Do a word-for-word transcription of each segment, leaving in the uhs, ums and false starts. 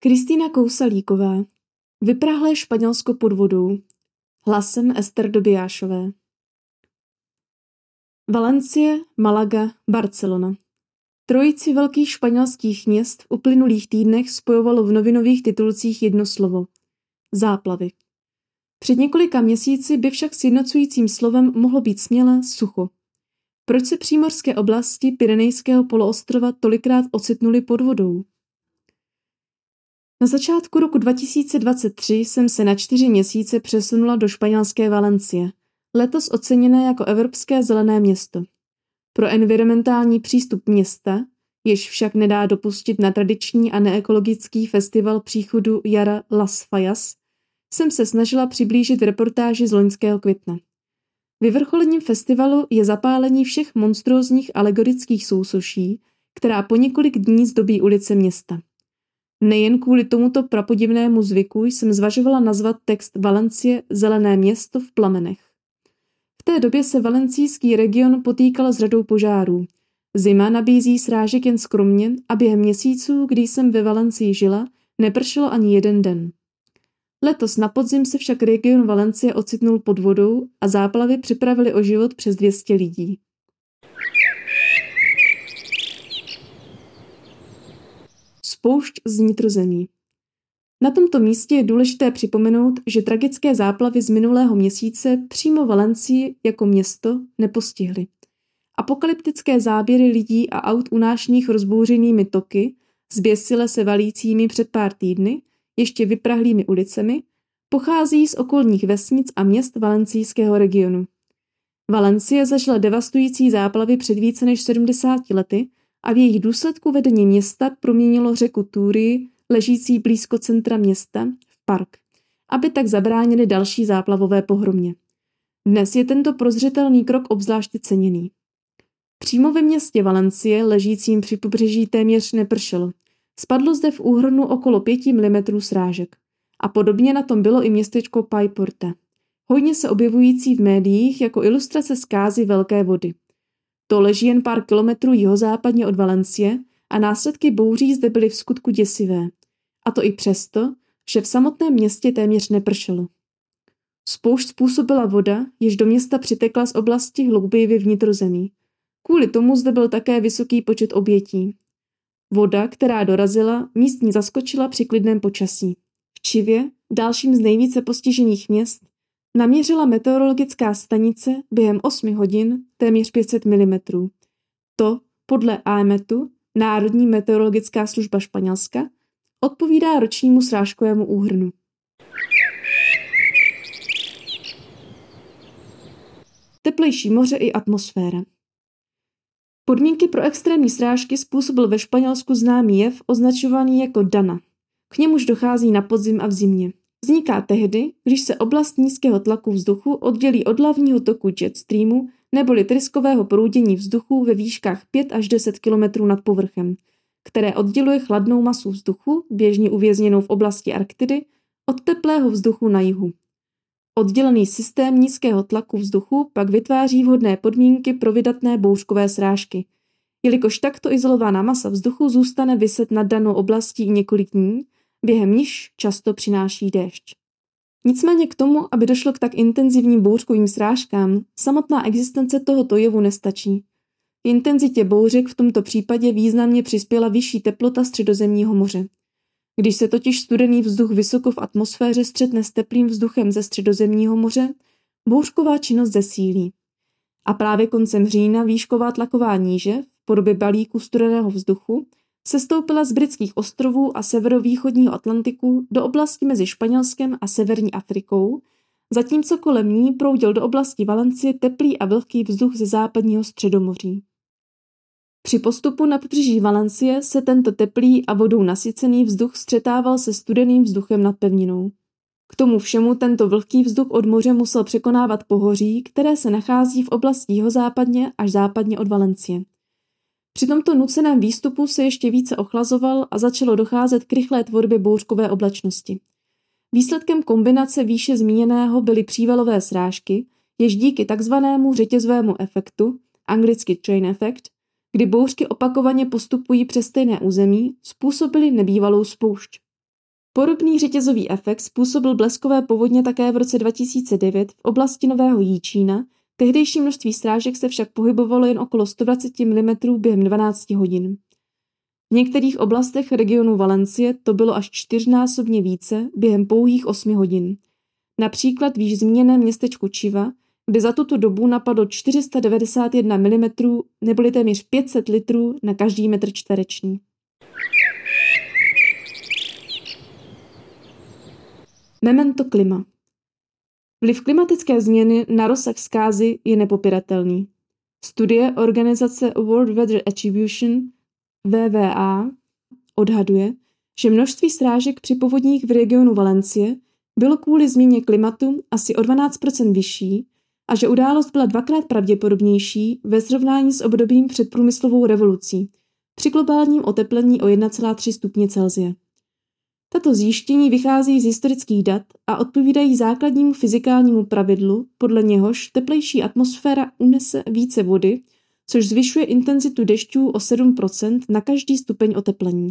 Kristýna Kousalíková. Vyprahlé Španělsko pod vodou. Hlasem Ester Dobijášové. Valencie, Malaga, Barcelona. Trojici velkých španělských měst v uplynulých týdnech spojovalo v novinových titulcích jedno slovo. Záplavy. Před několika měsíci by však sjednocujícím slovem mohlo být směle sucho. Proč se přímořské oblasti Pyrenejského poloostrova tolikrát ocitnuly pod vodou? Na začátku roku dva tisíce dvacet tři jsem se na čtyři měsíce přesunula do španělské Valencie, letos oceněné jako Evropské zelené město. Pro environmentální přístup města, jež však nedá dopustit na tradiční a neekologický festival příchodu jara Las Fallas, jsem se snažila přiblížit v reportáži z loňského května. Vyvrcholením festivalu je zapálení všech monstrózních alegorických sousoší, která po několik dní zdobí ulice města. Nejen kvůli tomuto prapodivnému zvyku jsem zvažovala nazvat text Valencie Zelené město v plamenech. V té době se valencijský region potýkal s řadou požárů. Zima nabízí srážek jen skromně a během měsíců, kdy jsem ve Valencii žila, nepršelo ani jeden den. Letos na podzim se však region Valencie ocitnul pod vodou a záplavy připravily o život přes dvě stě lidí. Spoušť z nitrozemí. Na tomto místě je důležité připomenout, že tragické záplavy z minulého měsíce přímo Valencii jako město nepostihly. Apokalyptické záběry lidí a aut unášených rozbouřenými toky, zběsile se valícími před pár týdny, ještě vyprahlými ulicemi, pochází z okolních vesnic a měst valencijského regionu. Valencie zažila devastující záplavy před více než sedmdesáti lety a v jejich důsledku vedení města proměnilo řeku Turii, ležící blízko centra města, v park, aby tak zabránili další záplavové pohromě. Dnes je tento prozřetelný krok obzvláště ceněný. Přímo ve městě Valencie, ležícím při pobřeží, téměř nepršelo. Spadlo zde v úhrnu okolo pěti milimetrů srážek. A podobně na tom bylo i městečko Paiporta, hojně se objevující v médiích jako ilustrace zkázy velké vody. To leží jen pár kilometrů jihozápadně od Valencie a následky bouří zde byly vskutku děsivé. A to i přesto, že v samotném městě téměř nepršelo. Spoušť způsobila voda, jež do města přitekla z oblasti hlouběji v nitrozemí. Kvůli tomu zde byl také vysoký počet obětí. Voda, která dorazila, místní zaskočila při klidném počasí. V Chivě, dalším z nejvíce postižených měst, naměřila meteorologická stanice během osmi hodin téměř pět set milimetrů. To, podle AEMETu, Národní meteorologická služba Španělska, odpovídá ročnímu srážkovému úhrnu. Teplejší moře i atmosféra. Podmínky pro extrémní srážky způsobil ve Španělsku známý jev označovaný jako Dana. K němuž dochází na podzim a v zimě. Vzniká tehdy, když se oblast nízkého tlaku vzduchu oddělí od hlavního toku jet streamu neboli tryskového proudění vzduchu ve výškách pět až deset kilometrů nad povrchem, které odděluje chladnou masu vzduchu, běžně uvězněnou v oblasti Arktidy, od teplého vzduchu na jihu. Oddělený systém nízkého tlaku vzduchu pak vytváří vhodné podmínky pro vydatné bouřkové srážky, jelikož takto izolovaná masa vzduchu zůstane viset nad danou oblastí několik dní, během níž často přináší déšť. Nicméně k tomu, aby došlo k tak intenzivním bouřkovým srážkám, samotná existence tohoto jevu nestačí. K intenzitě bouřek v tomto případě významně přispěla vyšší teplota Středozemního moře. Když se totiž studený vzduch vysoko v atmosféře střetne s teplým vzduchem ze Středozemního moře, bouřková činnost zesílí. A právě koncem října výšková tlaková níže v podobě balíku studeného vzduchu sestoupila z britských ostrovů a severovýchodního Atlantiku do oblasti mezi Španělskem a severní Afrikou, zatímco kolem ní proudil do oblasti Valencie teplý a vlhký vzduch ze západního Středomoří. Při postupu na pobřeží Valencie se tento teplý a vodou nasycený vzduch střetával se studeným vzduchem nad pevninou. K tomu všemu tento vlhký vzduch od moře musel překonávat pohoří, které se nachází v oblasti jihozápadně až západně od Valencie. Při tomto nuceném výstupu se ještě více ochlazoval a začalo docházet k rychlé tvorbě bouřkové oblačnosti. Výsledkem kombinace výše zmíněného byly přívalové srážky, jež díky takzvanému řetězovému efektu, anglicky train effect, kdy bouřky opakovaně postupují přes stejné území, způsobily nebývalou spoušť. Podobný řetězový efekt způsobil bleskové povodně také v roce dva tisíce devět v oblasti Nového Jičína, tehdejší množství srážek se však pohybovalo jen okolo sto dvacet milimetrů během dvanácti hodin. V některých oblastech regionu Valencie to bylo až čtyřnásobně více během pouhých osmi hodin. Například v již zmíněném městečku Chiva, kde za tuto dobu napadlo čtyři sta devadesát jedna milimetrů neboli téměř pět set litrů na každý metr čtvereční. Memento klima. Vliv klimatické změny na rozsah zkázy je nepopiratelný. Studie organizace World Weather Attribution W W A odhaduje, že množství srážek při povodních v regionu Valencie bylo kvůli změně klimatu asi o dvanáct procent vyšší a že událost byla dvakrát pravděpodobnější ve srovnání s obdobím před průmyslovou revolucí při globálním oteplení o jedna celá tři stupně Celsia. Tato zjištění vychází z historických dat a odpovídají základnímu fyzikálnímu pravidlu, podle něhož teplejší atmosféra unese více vody, což zvyšuje intenzitu dešťů o sedm procent na každý stupeň oteplení.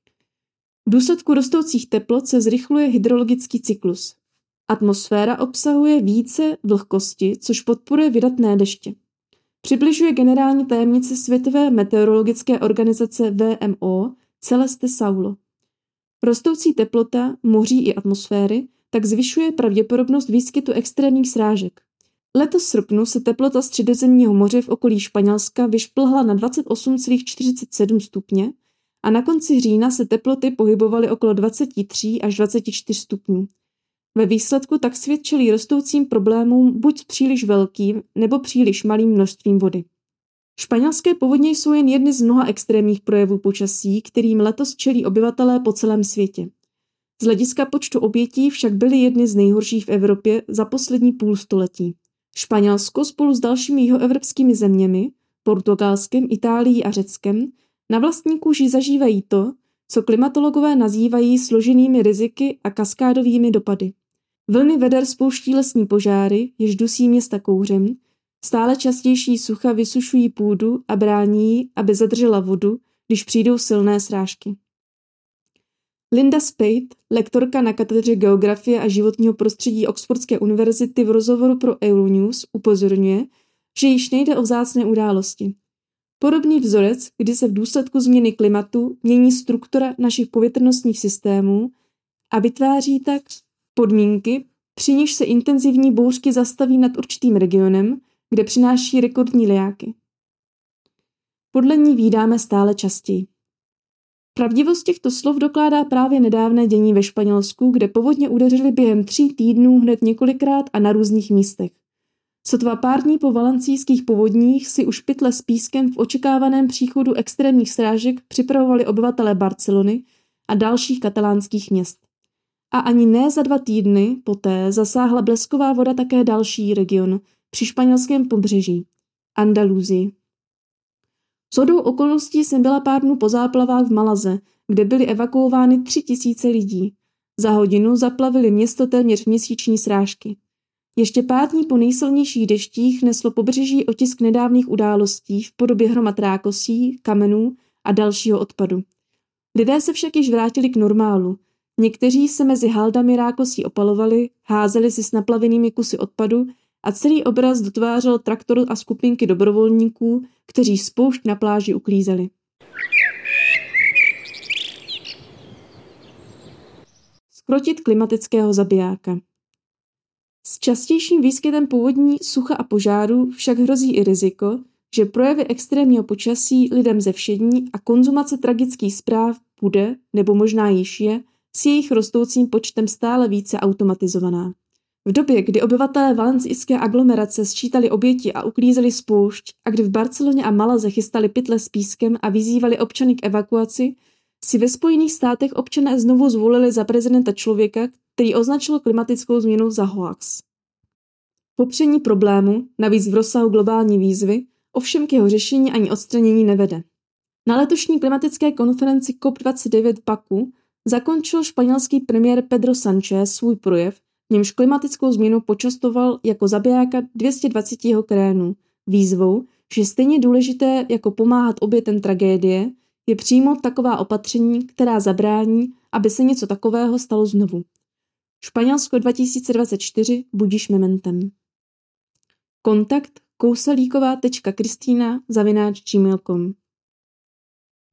V důsledku rostoucích teplot se zrychluje hydrologický cyklus. Atmosféra obsahuje více vlhkosti, což podporuje vydatné deště. Přibližuje generální tajemnice Světové meteorologické organizace W M O Celeste Saulo. Rostoucí teplota moří i atmosféry tak zvyšuje pravděpodobnost výskytu extrémních srážek. Letos v srpnu se teplota Středozemního moře v okolí Španělska vyšplhla na dvacet osm celá čtyřicet sedm stupně a na konci října se teploty pohybovaly okolo dvacet tři až dvacet čtyři stupňů. Ve výsledku tak svět čelí rostoucím problémům buď s příliš velkým nebo příliš malým množstvím vody. Španělské povodně jsou jen jedny z mnoha extrémních projevů počasí, kterým letos čelí obyvatelé po celém světě. Z hlediska počtu obětí však byly jedny z nejhorších v Evropě za poslední půl století. Španělsko spolu s dalšími jihoevropskými zeměmi, Portugalskem, Itálií a Řeckem, na vlastní kůži zažívají to, co klimatologové nazývají složenými riziky a kaskádovými dopady. Vlny veder spouští lesní požáry, jež dusí města kouřem, stále častější sucha vysušují půdu a brání jí, aby zadržela vodu, když přijdou silné srážky. Linda Spade, lektorka na katedře geografie a životního prostředí Oxfordské univerzity v rozhovoru pro Euronews upozorňuje, že již nejde o vzácné události. Podobný vzorec, kdy se v důsledku změny klimatu mění struktura našich povětrnostních systémů a vytváří tak podmínky, při nichž se intenzivní bouřky zastaví nad určitým regionem, kde přináší rekordní lijáky. Podle ní vídáme stále častěji. Pravdivost těchto slov dokládá právě nedávné dění ve Španělsku, kde povodně udeřily během tří týdnů hned několikrát a na různých místech. Sotva pár dní po valencijských povodních si už pytle s pískem v očekávaném příchodu extrémních srážek připravovali obyvatelé Barcelony a dalších katalánských měst. A ani ne za dva týdny poté zasáhla blesková voda také další region při španělském pobřeží, Andaluzii. Shodou okolností jsem byla pár dnů po záplavách v Malaze, kde byly evakuovány tři tisíce lidí. Za hodinu zaplavily město téměř měsíční srážky. Ještě pár dní po nejsilnějších deštích neslo pobřeží otisk nedávných událostí v podobě hromad rákosí, kamenů a dalšího odpadu. Lidé se však již vrátili k normálu. Někteří se mezi haldami rákosí opalovali, házeli si s naplavenými kusy odpadu a celý obraz dotvářel traktor a skupinky dobrovolníků, kteří spoušť na pláži uklízeli. Skrotit klimatického zabijáka. S častějším výskytem povodní, sucha a požárů však hrozí i riziko, že projevy extrémního počasí lidem zevšední a konzumace tragických zpráv bude, nebo možná již je, s jejich rostoucím počtem stále více automatizovaná. V době, kdy obyvatelé valencijské aglomerace sčítali oběti a uklízeli spoušť a kdy v Barceloně a Malaze chystali pytle s pískem a vyzývali občany k evakuaci, si ve Spojených státech občané znovu zvolili za prezidenta člověka, který označil klimatickou změnu za hoax. Popření problému, navíc v rozsahu globální výzvy, ovšem k jeho řešení ani odstranění nevede. Na letošní klimatické konferenci C O P dvacet devět v Baku zakončil španělský premiér Pedro Sánchez svůj projev, v němž klimatickou změnu počastoval jako zabijáka dvě stě dvacet jeho krénů, výzvou, že stejně důležité jako pomáhat obětem tragédie je přijmout taková opatření, která zabrání aby se něco takového stalo znovu. Španělsko dva tisíce dvacet čtyři budiž mementem. Kontakt kousalíková tečka kristýna zavináč gmail tečka com